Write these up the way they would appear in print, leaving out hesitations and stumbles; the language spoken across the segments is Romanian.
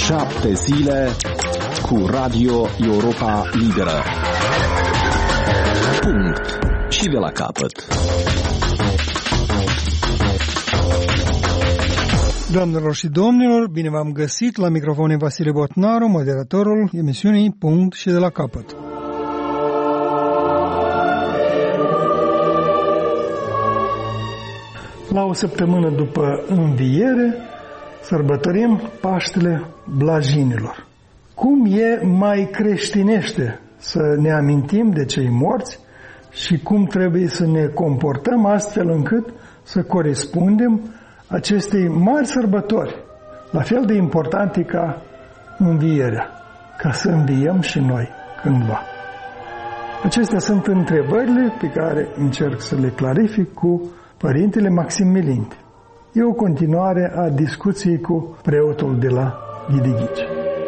7 zile cu Radio Europa Liberă. Punct. Și de la capăt. Doamnelor și domnilor, bine v-am găsit la microfon Vasile Botnaru, moderatorul emisiunii Punct și de la capăt. La o săptămână după înviere, sărbătorim Paștele Blajinilor. Cum e mai creștinește să ne amintim de cei morți și cum trebuie să ne comportăm astfel încât să corespundem acestei mari sărbători, la fel de importante ca învierea, ca să înviem și noi cândva. Acestea sunt întrebările pe care încerc să le clarific cu Părintele Maxim Milinte. E o continuare a discuției cu preotul de la Ghidighici.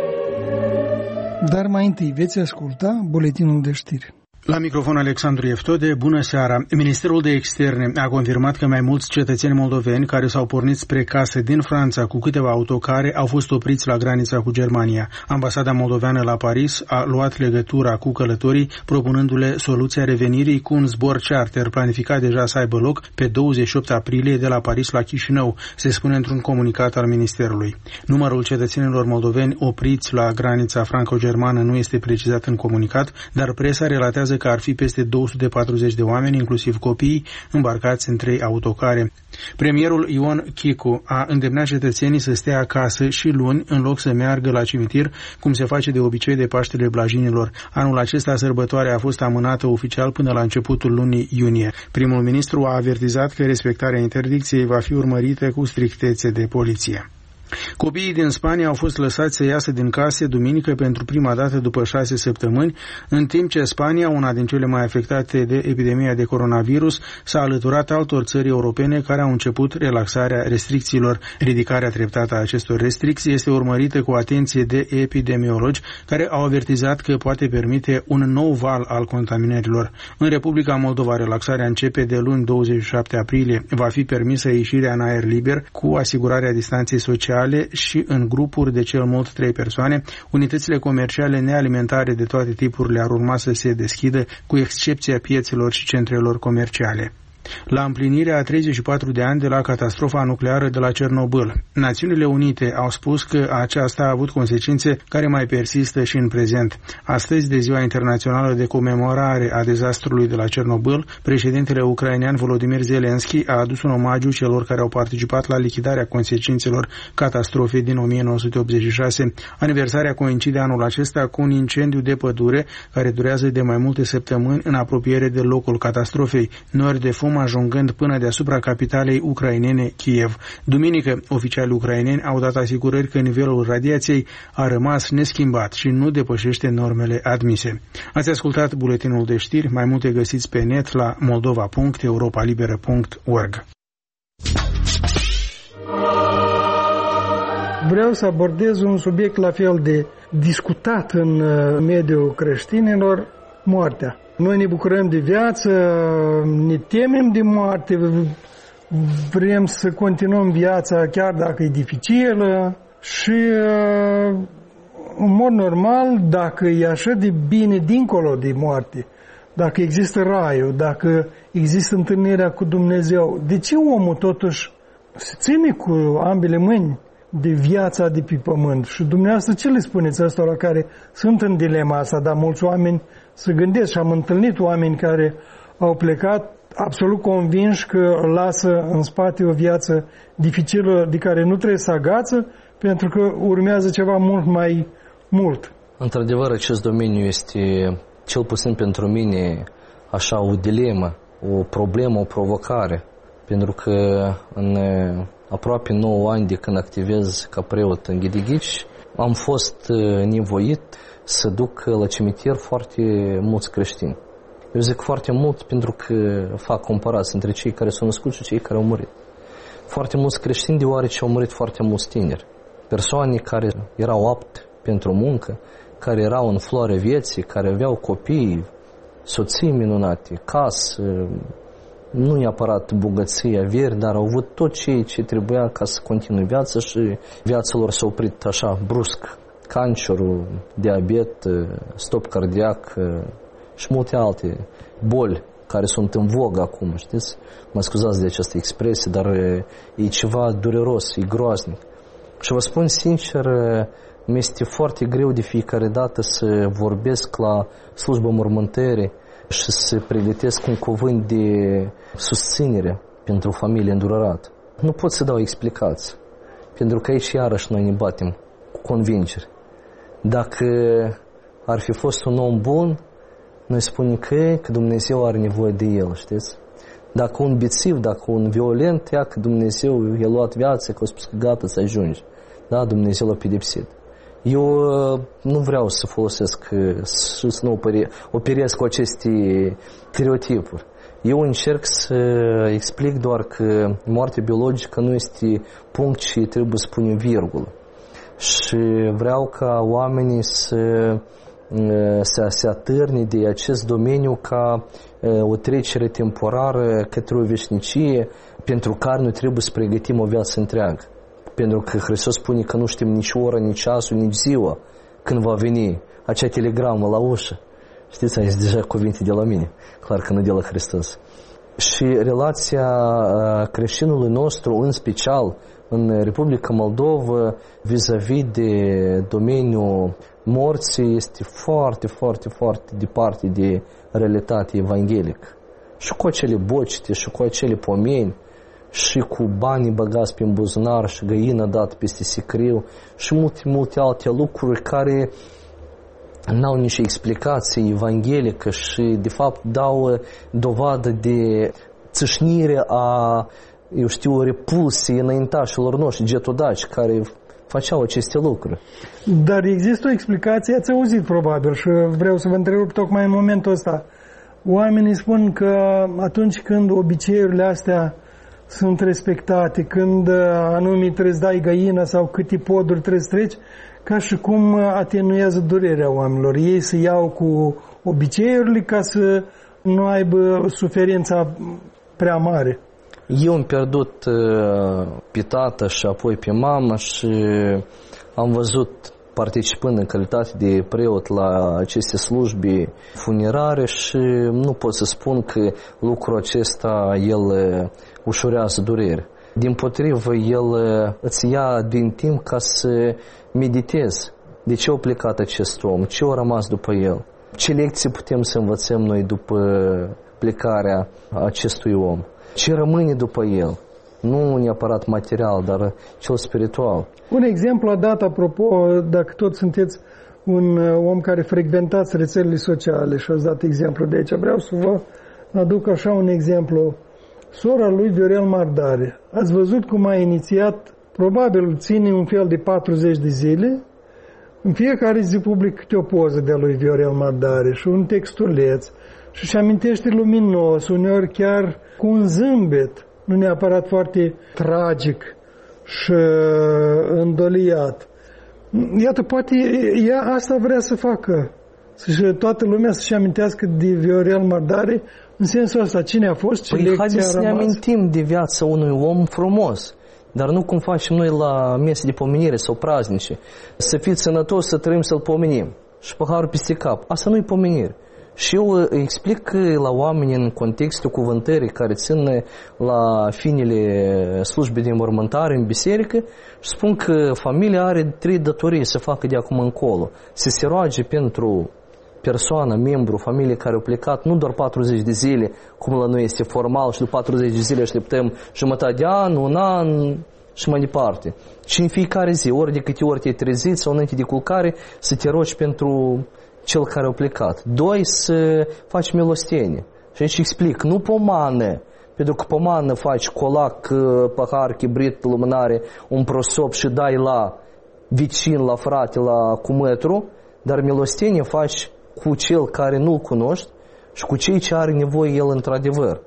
Dar mai întâi veți asculta buletinul de știri. La microfon Alexandru Eftode, bună seara! Ministerul de Externe a confirmat că mai mulți cetățeni moldoveni care s-au pornit spre case din Franța cu câteva autocare au fost opriți la granița cu Germania. Ambasada moldoveană la Paris a luat legătura cu călătorii, propunându-le soluția revenirii cu un zbor charter planificat deja să aibă loc pe 28 aprilie de la Paris la Chișinău, se spune într-un comunicat al Ministerului. Numărul cetățenilor moldoveni opriți la granița franco-germană nu este precizat în comunicat, dar presa relatează că ar fi peste 240 de oameni, inclusiv copii, îmbarcați în 3 autocare. Premierul Ion Chicu a îndemnat cetățenii să stea acasă și luni, în loc să meargă la cimitir, cum se face de obicei de Paștele Blajinilor. Anul acesta sărbătoarea a fost amânată oficial până la începutul lunii iunie. Primul ministru a avertizat că respectarea interdicției va fi urmărită cu strictețe de poliție. Copiii din Spania au fost lăsați să iasă din case duminică pentru prima dată după 6 săptămâni, în timp ce Spania, una din cele mai afectate de epidemia de coronavirus, s-a alăturat altor țări europene care au început relaxarea restricțiilor. Ridicarea treptată a acestor restricții este urmărită cu atenție de epidemiologi care au avertizat că poate permite un nou val al contaminărilor. În Republica Moldova, relaxarea începe de luni 27 aprilie. Va fi permisă ieșirea în aer liber cu asigurarea distanței sociale și în grupuri de cel mult 3 persoane. Unitățile comerciale nealimentare de toate tipurile ar urma să se deschidă, cu excepția piețelor și centrelor comerciale. La împlinirea a 34 de ani de la catastrofa nucleară de la Cernobâl, Națiunile Unite au spus că aceasta a avut consecințe care mai persistă și în prezent. Astăzi, de Ziua Internațională de Comemorare a dezastrului de la Cernobâl, președintele ucrainean Volodymyr Zelensky a adus un omagiu celor care au participat la lichidarea consecințelor catastrofei din 1986. Aniversarea coincide anul acesta cu un incendiu de pădure care durează de mai multe săptămâni în apropiere de locul catastrofei, nori de fum ajungând până deasupra capitalei ucrainene, Kiev. Duminică, oficialii ucraineni au dat asigurări că nivelul radiației a rămas neschimbat și nu depășește normele admise. Ați ascultat buletinul de știri, mai multe găsiți pe net la moldova.europalibera.org. Vreau să abordez un subiect la fel de discutat în mediul creștinilor, moartea. Noi ne bucurăm de viață, ne temem de moarte, vrem să continuăm viața chiar dacă e dificilă și, în mod normal, dacă e așa de bine dincolo de moarte, dacă există raiul, dacă există întâlnirea cu Dumnezeu, de ce omul totuși se ține cu ambele mâini de viața de pe pământ? Și dumneavoastră ce le spuneți ăstora care sunt în dilema asta, dar mulți oameni se gândesc și am întâlnit oameni care au plecat absolut convinși că lasă în spate o viață dificilă de care nu trebuie să agață pentru că urmează ceva mult mai mult. Într-adevăr, acest domeniu este, cel puțin pentru mine, așa o dilemă, o problemă, o provocare, pentru că în aproape 9 ani de când activez ca preot în Ghidighici, am fost nevoit să duc la cimitir foarte mulți creștini. Eu zic foarte mult pentru că fac comparații între cei care s-au născut și cei care au murit. Foarte mulți creștini deoarece au murit foarte mulți tineri. Persoane care erau apte pentru muncă, care erau în floarea vieții, care aveau copii, soții minunate, casă, nu neapărat bogăție, averi, dar au avut tot ce trebuia ca să continue viața și viața lor s-a oprit așa brusc. Cancerul, diabet, stop cardiac și multe alte boli care sunt în vogă acum, știți? Mă scuzați de această expresie, dar e ceva dureros, e groaznic. Și vă spun sincer, mi-este foarte greu de fiecare dată să vorbesc la slujba mormântării și să pregătesc un cuvânt de susținere pentru o familie îndurărată. Nu pot să dau explicații, pentru că aici iarăși noi ne batem cu convingere. Dacă ar fi fost un om bun, noi spunem că Dumnezeu are nevoie de el, știți? Dacă un bețiv, dacă un violent, ia că Dumnezeu i-a luat viața, că a spus că gata să ajungi. Da, Dumnezeu l-a pedepsit. Eu nu vreau să folosesc și să nu operez cu aceste stereotipuri. Eu încerc să explic doar că moartea biologică nu este punct și trebuie să punem virgulă. Și vreau ca oamenii să se atârne de acest domeniu ca o trecere temporară către o veșnicie pentru care noi trebuie să pregătim o viață întreagă. Pentru că Hristos spune că nu știm nici ora, nici ceasul, nici ziua când va veni acea telegramă la ușă. Știți, aici deja cuvinte de la mine, clar că nu de la Hristos. Și relația creștinului nostru, în special în Republica Moldova, vis-a-vis de domeniul morții, este foarte, foarte, foarte departe de realitatea evanghelică. Și cu acele bocite, și cu acele pomeni, și cu banii băgați pe buzunar, și găină dată peste sicriu, și multe, multe alte lucruri care n-au nicio explicație evanghelică și, de fapt, dau dovadă de țâșnire a, eu știu, repulsie înaintașilor noștri, getodaci, care făceau aceste lucruri. Dar există o explicație, ați auzit probabil și vreau să vă întrerup tocmai în momentul ăsta. Oamenii spun că atunci când obiceiurile astea sunt respectate, când anume trebuie să dai găină sau câte poduri trebuie să treci, ca și cum atenuează durerea oamenilor. Ei se iau cu obiceiurile ca să nu aibă suferința prea mare. Eu am pierdut pe tată și apoi pe mamă și am văzut, participând în calitate de preot la aceste slujbe funerare, și nu pot să spun că lucrul acesta el ușurează durere. Dimpotrivă, el îți ia din timp ca să meditezi de ce a plecat acest om, ce a rămas după el, ce lecții putem să învățăm noi după plecarea acestui om, ce rămâne după el, nu neapărat material, dar cel spiritual. Un exemplu a dat, apropo, dacă tot sunteți un om care frecventați rețelele sociale și ați dat exemplu de aici, vreau să vă aduc așa un exemplu. Sora lui Viorel Mardare. Ați văzut cum a inițiat, probabil ține un fel de 40 de zile, în fiecare zi public câte o poză de lui Viorel Mardare și un textuleț și își amintește luminos, uneori chiar cu un zâmbet, nu neapărat foarte tragic și îndoliat. Iată, poate ea asta vrea să facă, să toată lumea să-și amintească de Viorel Mardare, în sensul ăsta, cine a fost, ce lecție a rămas. Haideți să ne amintim de viața unui om frumos, dar nu cum facem noi la mese de pomenire sau praznice. Să fiți sănătos, să trăim, să-l pomenim. Și paharul peste cap. Asta nu-i pomenire. Și eu explic la oameni în contextul cuvântării care țin la finele slujbei de înmormântare în biserică și spun că familia are 3 datorii să facă de acum încolo. Să se roage pentru persoană, membru, familie care au plecat nu doar 40 de zile, cum la noi este formal, și după 40 de zile așteptăm jumătate de an, un an și mai departe. Și în fiecare zi, ori de câte ori te-ai trezit sau înainte de culcare, să te rogi pentru cel care a plecat. 2, să faci milostenie. Și aici explic, nu pomană, pentru că pomană faci colac, pahar, chibrit, lumânare, un prosop și dai la vicin, la frate, la cumătru, dar milostenie faci cu cel care nu-l cunoști și cu cei ce are nevoie el într-adevăr.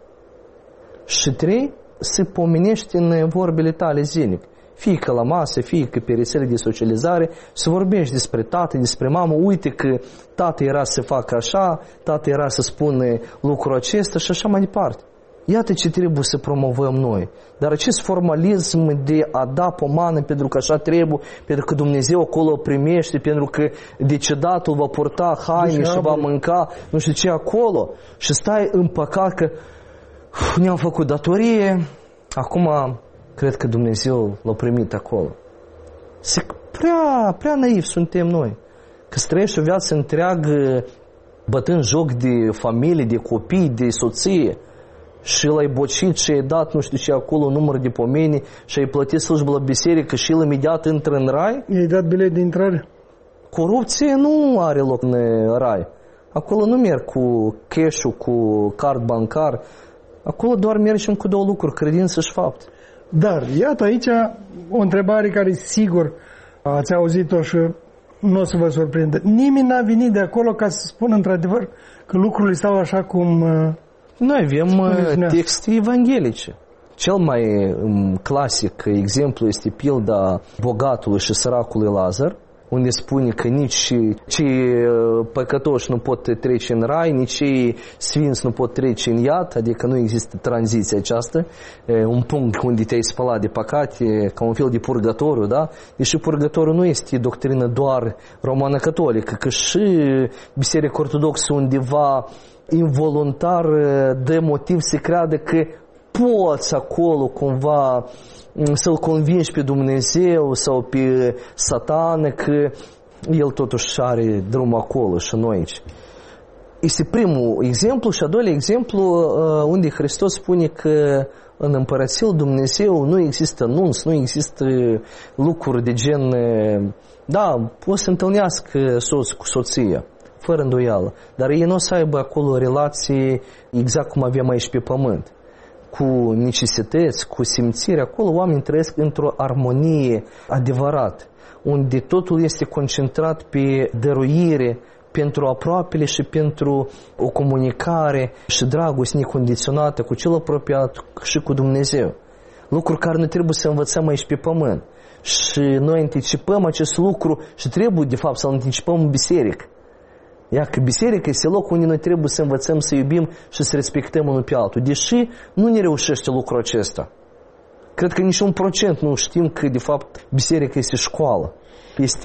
Și 3, să pomenești în vorbele tale zilnic. Fie că la masă, fie că pe rețele de socializare, să vorbești despre tată, despre mamă. Uite că tată era să facă așa, tată era să spună lucrul acesta și așa mai departe. Iată ce trebuie să promovăm noi. Dar acest formalism de a da pomană pentru că așa trebuie, pentru că Dumnezeu acolo primește, pentru că decedatul va purta haine și va mânca nu știu ce acolo și stai împăcat că ne-am făcut datorie, acum cred că Dumnezeu l-a primit acolo. Prea naivi suntem noi. Că trăiești o viață întreagă bătând joc de familie, de copii, de soție și l-ai bocit și ai dat nu știu ce acolo număr de pomeni și ai plătit slujbă la biserică și el imediat intră în rai? I-ai dat bilet de intrare? Corupție nu are loc în rai. Acolo nu merg cu cash-ul, cu card bancar. Acolo doar mergem cu două lucruri, credință și fapt. Dar, iată aici o întrebare care sigur ați auzit-o și nu o să vă surprindă. Nimeni n-a venit de acolo ca să spună într-adevăr că lucrurile stau așa cum... Noi avem texte evanghelice. Cel mai clasic exemplu este pilda bogatului și săracului Lazar, unde spune că nici cei păcătoși nu pot trece în rai, nici cei sfinți nu pot trece în iad, adică nu există tranziția aceasta, un punct unde te-ai spălat de păcate, ca un fel de purgatoriu, da? Deși purgatoriu nu este doctrină doar romană-catolică, că și Biserica Ortodoxă undeva involuntar dă motiv să creadă că poți acolo cumva să-L convingi pe Dumnezeu sau pe Satan că El totuși are drum acolo și noi aici. Este primul exemplu și a doilea exemplu unde Hristos spune că în Împărăția lui Dumnezeu nu există nunți, nu există lucruri de gen, da, pot să întâlnească soț cu soția, fără îndoială, dar ei nu o să aibă acolo relații exact cum avem aici pe pământ, cu necesități, cu simțiri. Acolo oamenii trăiesc într-o armonie adevărată, unde totul este concentrat pe dăruire pentru aproapele și pentru o comunicare și dragoste necondiționată cu cel apropiat și cu Dumnezeu. Lucruri care noi trebuie să învățăm aici pe pământ. Și noi anticipăm acest lucru și trebuie de fapt să-l anticipăm în biserică. Iar că biserica este locul unde noi trebuie să învățăm să iubim și să respectăm unul pe altul. Deși nu ne reușește lucrul acesta. Cred că nici 1% nu știm că de fapt biserica este școală. Este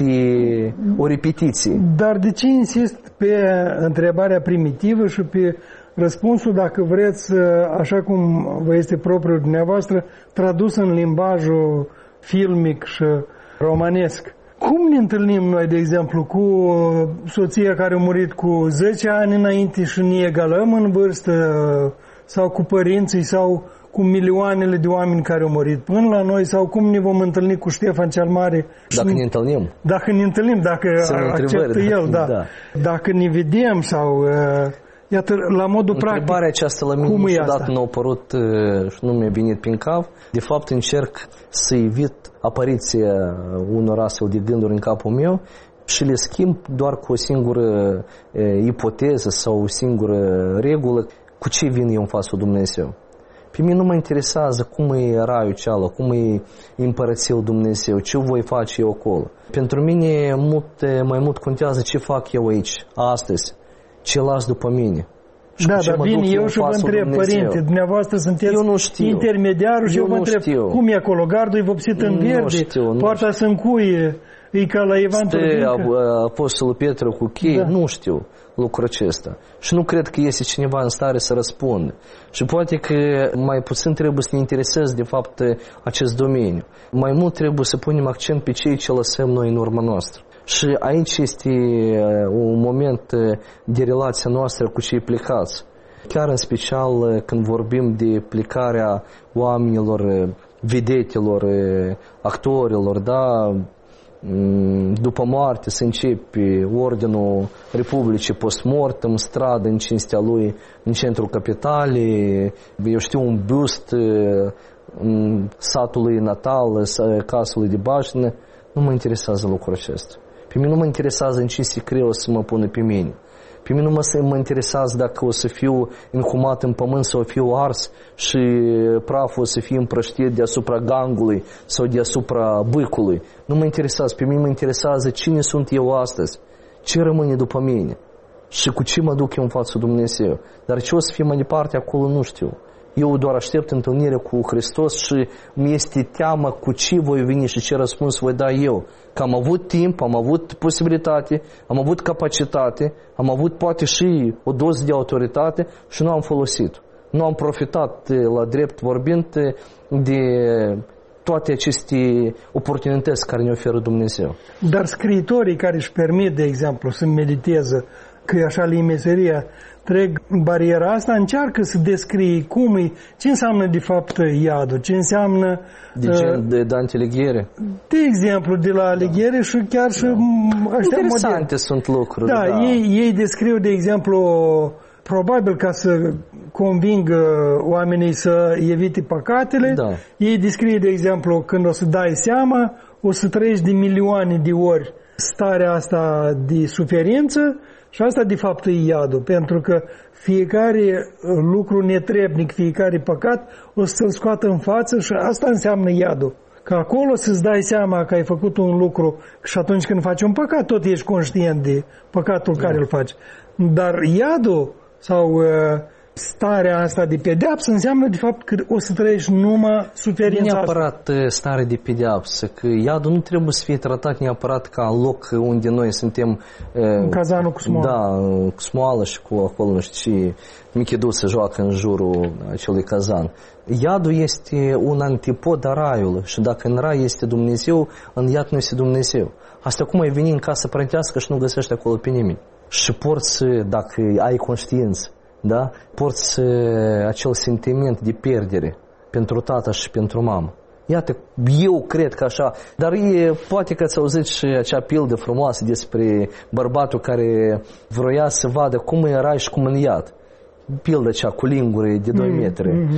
o repetiție. Dar de ce insist pe întrebarea primitivă și pe răspunsul, dacă vreți, așa cum vă este propriul dumneavoastră, tradus în limbajul filmic și romanesc? Cum ne întâlnim noi, de exemplu, cu soția care a murit cu 10 ani înainte și ne egalăm în vârstă, sau cu părinții, sau cu milioanele de oameni care au murit până la noi, sau cum ne vom întâlni cu Ștefan cel Mare? Dacă ne întâlnim. Dacă ne întâlnim, dacă acceptă el, da. Dacă ne vedem sau... Iată, la modul practic. Întrebarea aceasta la mine niciodată nu a apărut și nu mi-a venit prin cap. De fapt, încerc să evit apariția unor astfel de gânduri în capul meu și le schimb doar cu o singură ipoteză sau o singură regulă. Cu ce vin eu în fața lui Dumnezeu? Pe mine nu mă interesează cum e raiul cealaltă, cum e împărăția lui Dumnezeu, ce voi face eu acolo. Pentru mine mai mult contează ce fac eu aici, astăzi. Ce las după mine. Și dar vin eu și vă întreb, părinte, dumneavoastră sunteți intermediarul și eu vă întreb, cum e acolo? Gardul e vopsit în verde, poarta se încuie, e ca la Ivan Turbică. Apostolul Petru cu chei, nu știu lucrul acesta. Și nu cred că este cineva în stare să răspundă. Și poate că mai puțin trebuie să ne intereseze de fapt acest domeniu. Mai mult trebuie să punem accent pe cei ce lăsăm noi în urma noastră. Și aici este un moment de relația noastră cu cei plecați. Chiar în special când vorbim de plecarea oamenilor, vedetelor, actorilor, da? După moarte se începe Ordinul Republicii post-mortem, stradă în cinstea lui în centrul capitalei, eu știu, un bust satului natal, casului de baștină. Nu mă interesează lucrul acesta. Pe mine nu mă interesează în ce secret o să mă pună pe mine. Pe mine nu mă interesează dacă o să fiu inhumat în pământ sau o fiu ars și praful o să fie împrăștit deasupra gangului sau deasupra bâcului. Nu mă interesează. Pe mine mă interesează cine sunt eu astăzi, ce rămâne după mine și cu ce mă duc eu în fața Dumnezeu. Dar ce o să fie mai departe acolo nu știu. Eu doar aștept întâlnire cu Hristos și mi este teamă cu ce voi veni și ce răspuns voi da eu. Că am avut timp, am avut posibilitate, am avut capacitate, am avut poate și o doză de autoritate și nu am folosit. Nu am profitat, la drept vorbind, de toate aceste oportunități care ne oferă Dumnezeu. Dar scriitorii care își permit, de exemplu, să mediteze, că e așa li meseria, trec bariera asta, încearcă să descrie ce înseamnă de fapt iadul, ce înseamnă... De Dante Alighieri? De exemplu, de la Alighieri și chiar și ăștia interesante moderni. sunt lucruri. Da, ei descriu, de exemplu, probabil ca să convingă oamenii să evite păcatele, ei descriu, de exemplu, când o să dai seama, o să trăiești de milioane de ori starea asta de suferință și asta de fapt e iadul, pentru că fiecare lucru netrebnic, fiecare păcat o să-l scoată în față și asta înseamnă iadul. Că acolo să-ți dai seama că ai făcut un lucru și atunci când faci un păcat, tot ești conștient de păcatul care îl faci. Dar iadul sau starea asta de pedeapsă înseamnă de fapt că o să trăiești numai suferința asta. Nu neapărat stare de pedeapsă, că iadul nu trebuie să fie tratat neapărat ca loc unde noi suntem... Cazanul cu smoală. Da, cu smoală și cu acolo, nu știu ce, Michidu se joacă în jurul acelui cazan. Iadul este un antipod a raiului și dacă în rai este Dumnezeu, în iad nu este Dumnezeu. Asta cum ai veni în casă părintească și nu găsești acolo pe nimeni. Și porți, dacă ai conștiință, da? Porți acel sentiment de pierdere pentru tata și pentru mamă. Iată, eu cred că așa, dar poate că ați auzit și acea pildă frumoasă despre bărbatul care vroia să vadă cum e rai și cum în iad. Pilda cea cu linguri de 2 metri.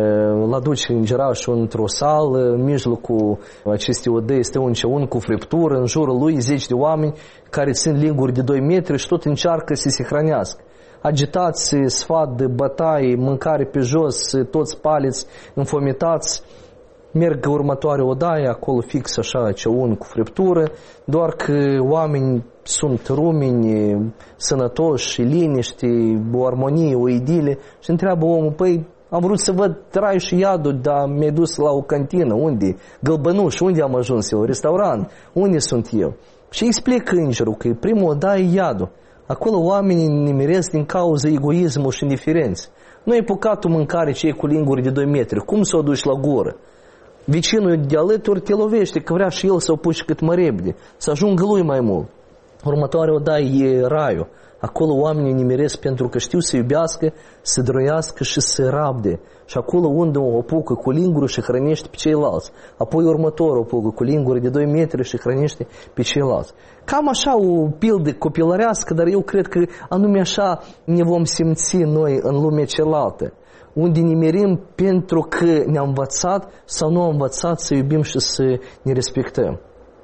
L-a duce îngerașul într-o sală, în mijlocul acestei odăi este un cu friptură, în jurul lui 10 de oameni care țin linguri de 2 metri și tot încearcă să se hrănească. Agitați, sfat de bătaie, mâncare pe jos, toți paliți, înfometați. Merg următoarea odaie, acolo fix așa, un cu friptură, doar că oameni sunt rumeni, sănătoși, liniște, o armonie, o idile și întreabă omul, păi am vrut să văd raiul și iadul, dar mi-ai dus la o cantină, unde? Gălbănuș, unde am ajuns eu? Restaurant, unde sunt eu? Și explică îngerul că primul odaie e iadul. Acolo oamenii nimeresc din cauza egoismului și indiferenței. Nu ai păcatul mâncare cei cu linguri de 2 metri, cum să o duci la gură? Vecinul de alături te lovește că vrea și el să o puși cât mai repede, să ajungă lui mai mult. Următoarea odaie e raiul. Acolo oamenii nimeresc pentru că știu să iubească, să droiască și să rabde. Și acolo unde o apucă cu linguri și hrănește pe ceilalți. Apoi următorul o apucă cu linguri de 2 metri și hrănește pe ceilalți. Cam așa o pildă copilărească, dar eu cred că anume așa ne vom simți noi în lumea cealaltă. Unde nimerim pentru că ne-am învățat sau nu am învățat să iubim și să ne respectăm.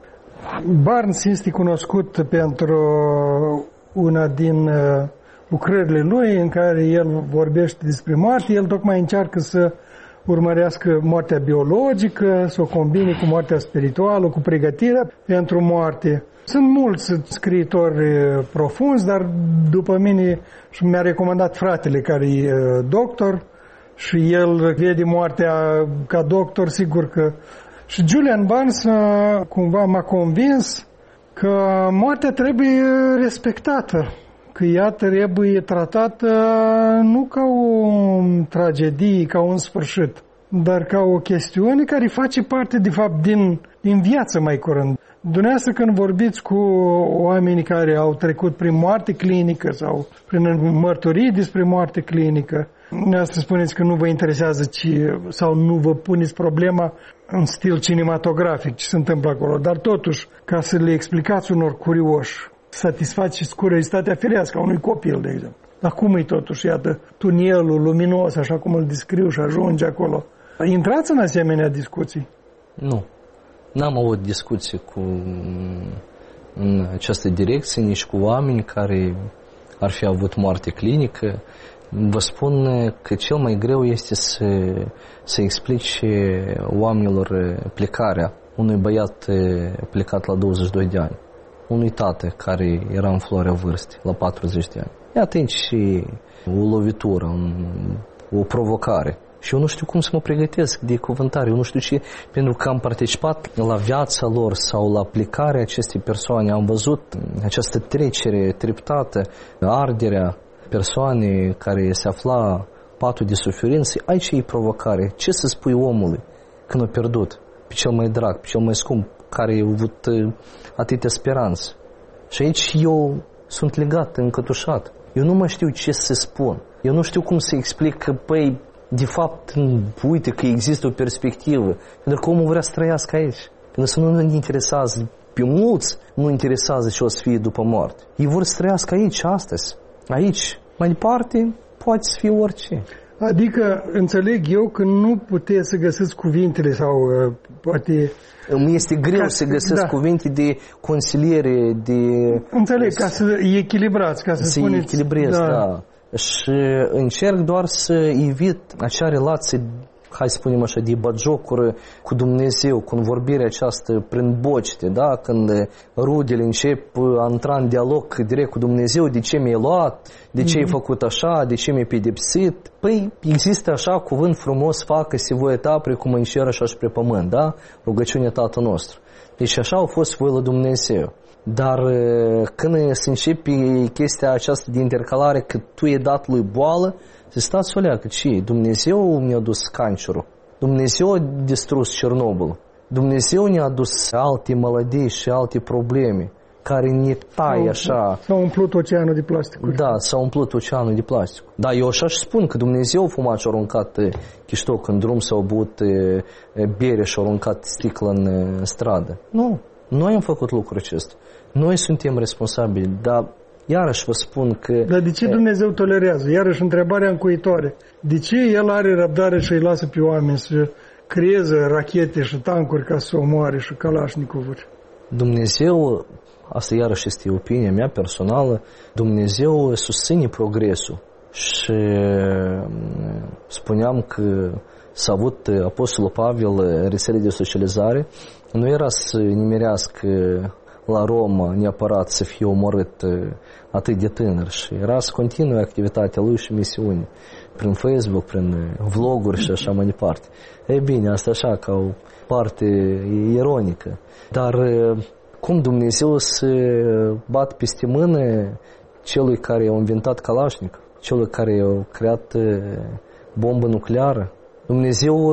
Barnes este cunoscut pentru una din lucrările lui în care el vorbește despre moarte. El tocmai încearcă să urmărească moartea biologică, să o combine cu moartea spirituală, cu pregătirea pentru moarte. Sunt mulți scriitori profunzi, dar după mine și mi-a recomandat fratele care e doctor și el vede moartea ca doctor, sigur că... Și Julian Barnes cumva m-a convins că moartea trebuie respectată, că ea trebuie tratată nu ca o tragedie, ca un sfârșit, dar ca o chestiune care face parte, de fapt, din viață mai curând. Dumneavoastră, când vorbiți cu oamenii care au trecut prin moarte clinică sau prin mărturii despre moarte clinică, dumneavoastră spuneți că nu vă interesează sau nu vă puneți problema în stil cinematografic ce se întâmplă acolo, dar totuși, ca să le explicați unor curioși, satisfaceți curiozitatea firească a unui copil, de exemplu. Dar cum e totuși, iată, tunelul luminos, așa cum îl descriu și ajunge acolo. Intrați în asemenea discuții? Nu. N-am avut discuții în această direcție, nici cu oameni care ar fi avut moarte clinică. Vă spun că cel mai greu este să explice oamenilor plecarea unui băiat plecat la 22 de ani, unui tată care era în floarea vârstei, la 40 de ani. Iată aici și o lovitură, o provocare. Și eu nu știu cum să mă pregătesc de cuvântare, eu nu știu ce, pentru că am participat la viața lor sau la aplicarea acestei persoane, am văzut această trecere treptată, arderea persoanei care se afla patul de suferință. Aici e provocare. Ce să spui omului când a pierdut pe cel mai drag, pe cel mai scump, care a avut atâtea speranțe? Și aici eu sunt legat, încătușat. Eu nu mai știu ce să spun. Eu nu știu cum să explic că, păi, de fapt, uite că există o perspectivă. Pentru că omul vrea să trăiască aici. Pentru că nu ne interesează, pe mulți nu interesează ce o să fie după moarte. Ei vor să trăiască aici, astăzi. Aici. Mai departe, poate să fie orice. Adică, înțeleg eu că nu puteți să găsiți cuvintele sau poate... Îmi este greu să găsesc cuvinte de consiliere, de... Înțeleg, ca să echilibrați, ca să spuneți... Echilibrez, da. Și încerc doar să evit acea relație, hai să spunem așa, de batjocură cu Dumnezeu, cu vorbirea aceasta prin bocete, da? Când rudele încep a intra în dialog direct cu Dumnezeu, de ce mi-ai luat, de ce ai făcut așa, de ce mi-ai pedepsit. Păi există așa cuvânt frumos, facă-se voia ta precum în cer așa și pe pământ, da? Rugăciunea Tatăl nostru. Deci așa a fost voia lui Dumnezeu. Dar când se începe chestia aceasta de intercalare că tu e dat lui boală, se stați o leacă, ce? Dumnezeu mi-a dus cancerul, Dumnezeu a distrus Cernobâl, Dumnezeu ne-a dus alte maladii și alte probleme care ne taie așa. S-a umplut oceanul de plastic. Da, s-a umplut oceanul de plastic. Da, eu așa și spun că Dumnezeu a fumat și a aruncat chiștoc în drum, s-au băut bere și a aruncat sticlă în stradă. Nu, noi am făcut lucrul acesta. Noi suntem responsabili, dar iarăși vă spun că... Dar de ce Dumnezeu tolerează? Iarăși întrebarea încuitoare. De ce El are răbdare și îi lasă pe oameni să creeze rachete și tancuri ca să omoare și Kalashnikovuri? Dumnezeu, asta iarăși este opinia mea personală, Dumnezeu susține progresul. Și spuneam că s-a avut Apostolul Pavel rețele de socializare, nu era să nimerească la Roma neapărat să fie omorât atât de tânăr și era să continue activitatea lui și misiune prin Facebook, prin vloguri și așa mai departe. Ei bine, asta așa ca o parte ironică. Dar cum Dumnezeu să bat peste mână celui care a inventat Kalashnikov, celui care a creat bombă nucleară? Dumnezeu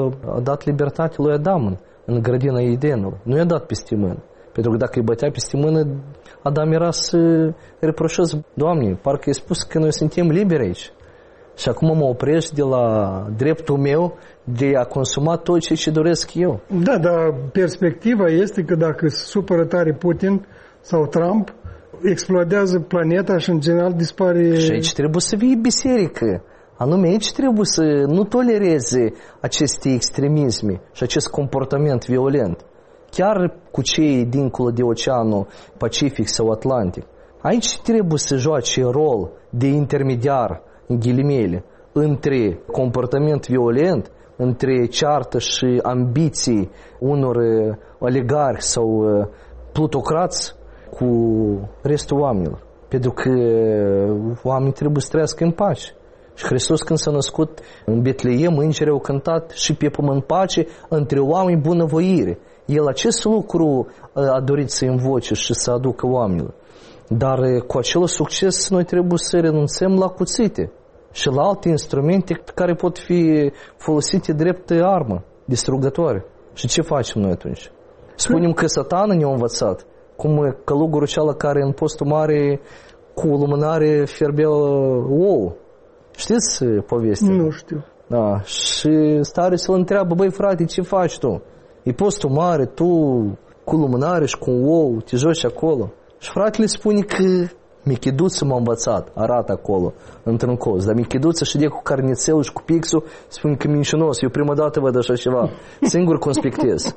a dat libertate lui Adam în grădina Edenului. Nu i-a dat peste mână. Pentru că dacă îi bătea peste mână, Adam era să reproșeze, Doamne, parcă i-a spus că noi suntem liberi aici. Și acum mă oprești de la dreptul meu de a consuma tot ce doresc eu. Da, dar perspectiva este că dacă se supără tare Putin sau Trump, explodează planeta și în general dispare... Și aici trebuie să fie biserică. Anume, aici trebuie să nu tolereze aceste extremisme și acest comportament violent. Chiar cu cei dincolo de Oceanul Pacific sau Atlantic. Aici trebuie să joace rol de intermediar, în ghilimele, între comportament violent, între ceartă și ambiții unor oligarhi sau plutocrați cu restul oamenilor. Pentru că oamenii trebuie să trăiască în pace. Și Hristos când s-a născut în Betleem, îngerii au cântat și pe pământ pace între oameni bunăvoire. El acest lucru a dorit să invoce și să aducă oamenilor. Dar cu acel succes noi trebuie să renunțăm la cuțite și la alte instrumente care pot fi folosite drept armă distrugătoare. Și ce facem noi atunci? Spunem că Satana ne-a învățat, cum călugărul cealaltă care în postul mare cu lumânare fierbea ou. Știți povestea? Nu știu. Da. Și stare să-l întreabă, băi frate, ce faci tu? E postul mare, tu cu lumânare și cu un ou, te joci acolo. Și fratele spune că Michiduță m-a învățat, arată acolo, într-un coz. Dar Michiduță și de cu carnițelul și cu pixul spune că mincinos, eu prima dată văd așa ceva. Singur conspectez.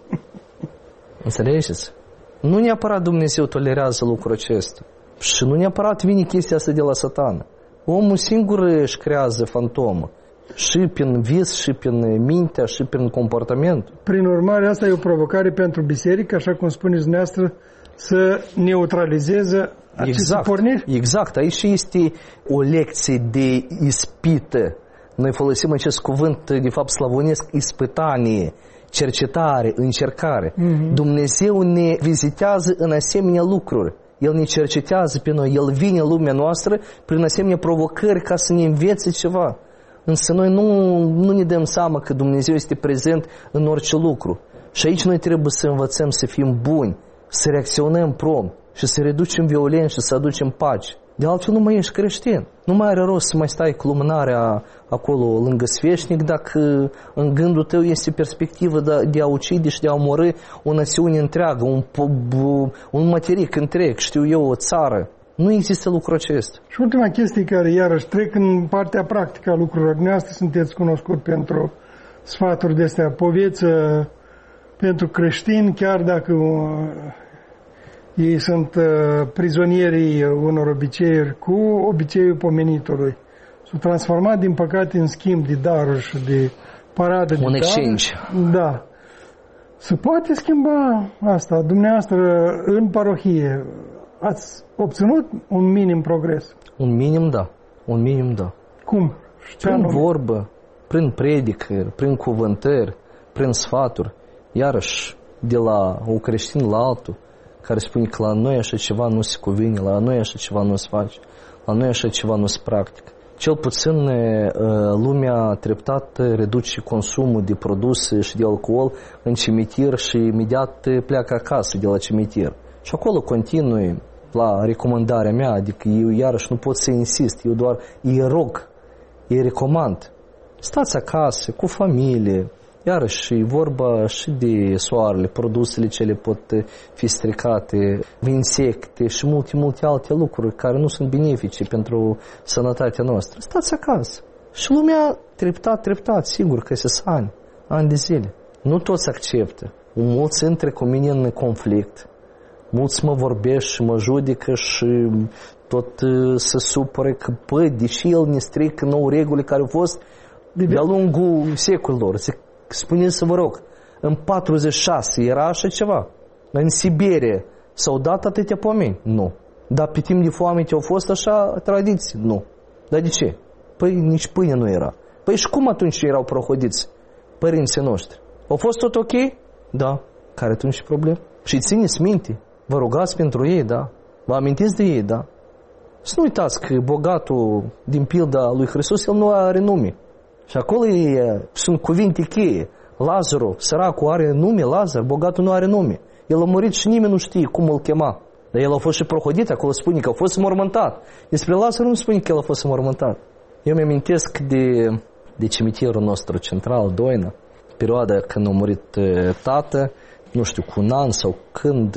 Înțelegeți? Nu neapărat Dumnezeu tolerează lucrul acesta. Și nu neapărat vine chestia asta de la Satana. Omul singur își creează fantomă. Și prin vis, și prin mintea, și prin comportament. Prin urmare, asta e o provocare pentru biserică, așa cum spuneți dumneavoastră, să neutralizeze aceste porniri? Exact. Aici este o lecție de ispită Noi folosim acest cuvânt, de fapt, slavonesc, ispătanie, cercetare, încercare. Dumnezeu ne vizitează în asemenea lucruri. El ne cercetează pe noi, El vine în lumea noastră prin asemenea provocări ca să ne învețe ceva. Însă noi nu ne dăm seama că Dumnezeu este prezent în orice lucru. Și aici noi trebuie să învățăm să fim buni, să reacționăm prompt și să reducem violență și să aducem pace. De altfel nu mai ești creștin. Nu mai are rost să mai stai cu lumânarea acolo lângă sfeșnic dacă în gândul tău este perspectivă de a ucide și de a omorî o națiune întreagă, un materic întreg, știu eu, o țară. Nu există lucrul acesta. Și ultima chestie care iarăși trec în partea practică a lucrurilor. Dumneavoastră sunteți cunoscut pentru sfaturi de astea, poveță pentru creștini, chiar dacă ei sunt prizonierii unor obiceiuri cu obiceiul pomenitului. S-au transformat, din păcate, în schimb de daruri și de paradă de daruri. Un exchange. Da. Se poate schimba asta. Dumneavoastră, în parohie, ați obținut un minim progres? Un minim, da. Un minim, da. Cum? Prin vorbă, prin predică, prin cuvântări, prin sfaturi. Iarăși, de la un creștin la altul, care spune că la noi așa ceva nu se cuvine, la noi așa ceva nu se face, la noi așa ceva nu se practică. Cel puțin lumea treptat reduce consumul de produse și de alcool în cimitir și imediat pleacă acasă de la cimitir. Și acolo continui la recomandarea mea, adică eu iarăși nu pot să insist, eu doar îi rog, îi recomand. Stați acasă, cu familie, iarăși vorba și de soarele, produsele ce pot fi stricate, insecte și multe alte lucruri care nu sunt benefice pentru sănătatea noastră. Stați acasă. Și lumea treptat, sigur că se ani de zile. Nu toți acceptă. Mulți intră cu mine în conflict. Mulți mă vorbesc și mă judecă și tot se supără că, deși el ne strică nouă reguli care au fost de-a lungul secolilor. Spuneți să vă rog, în 46 era așa ceva. În Siberia s-au dat atâtea pomeni? Nu. Dar pe timp de foame au fost așa tradiții? Nu. Dar de ce? Păi nici pâine nu era. Păi și cum atunci erau prohodiți părinții noștri? Au fost tot ok? Da. Care atunci problem? Și țineți minte. Vă rugați pentru ei, da? Vă amintiți de ei, da? Să nu uitați că bogatul din pilda lui Hristos, el nu are nume. Și acolo sunt cuvinte cheie. Lazarul, săracul, are nume, Lazar, bogatul nu are nume. El a murit și nimeni nu știe cum îl chema. Dar el a fost și prohodit, acolo spune că a fost mormântat. Despre Lazar nu spune că el a fost mormântat. Eu mi-amintesc de cimitirul nostru central, Doina, perioada când a murit tată, nu știu, cu un an sau când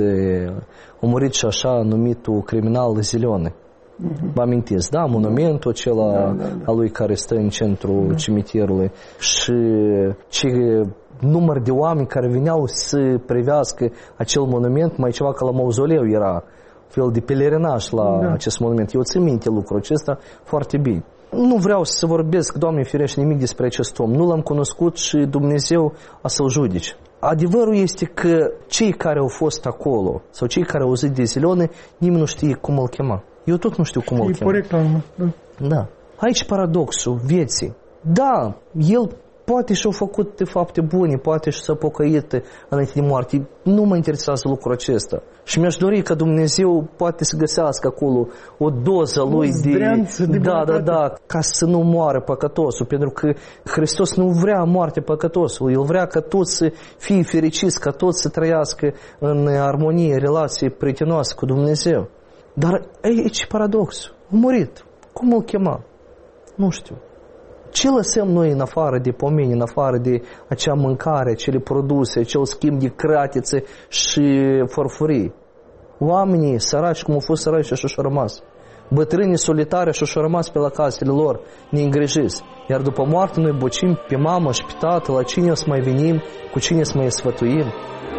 a murit și așa numitul criminal Zilone. Vă amintesc, da, monumentul acela a lui care stă în centrul cimitirului și ce număr de oameni care veneau să privească acel monument, mai ceva ca la mauzoleu era fel de pelerinaj la acest monument. Eu țin minte lucrul acesta foarte bine. Nu vreau să vorbesc, Doamne ferește, nimic despre acest om. Nu l-am cunoscut și Dumnezeu a să-l judece. Adevărul este că cei care au fost acolo sau cei care au auzit de Zilone, nimeni nu știe cum îl chema. Eu tot nu știu cum îl chema. Da. Aici paradoxul vieții. Da, el poate și-a făcut fapte bune, poate și s-a pocăit înainte de moarte. Nu mă interesează lucrul acesta. Și mi-aș dori ca Dumnezeu poate să găsească acolo o doză lui de ca să nu moară păcătosul. Pentru că Hristos nu vrea moarte păcătosul. El vrea ca toți să fie fericiți, ca toți să trăiască în armonie, relație prietenoasă cu Dumnezeu. Dar aici paradoxul. A murit. Cum îl chema? Nu știu. Ce lăsăm noi în afară de pomeni, în afară de acea mâncare, acele produse, acel schimb de cratițe și farfurii? Oamenii săraci, cum au fost săraci, așa și-au rămas. Bătrânii solitari așa și-au rămas pe la casele lor, neîngrijiți. Iar după moarte noi bocim pe mamă și pe tată, la cine o să mai venim, cu cine să mai sfătuim.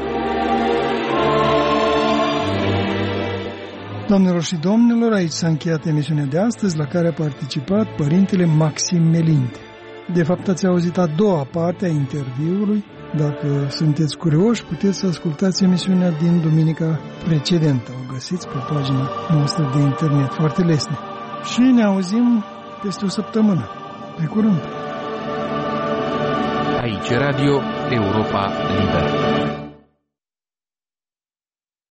Doamnelor și domnilor, aici s-a încheiat emisiunea de astăzi, la care a participat Părintele Maxim Melinte. De fapt, ați auzit a doua parte a interviului. Dacă sunteți curioși, puteți să ascultați emisiunea din duminica precedentă. O găsiți pe pagina noastră de internet, foarte lesne. Și ne auzim peste o săptămână. Pe curând! Aici Radio Europa Liberă.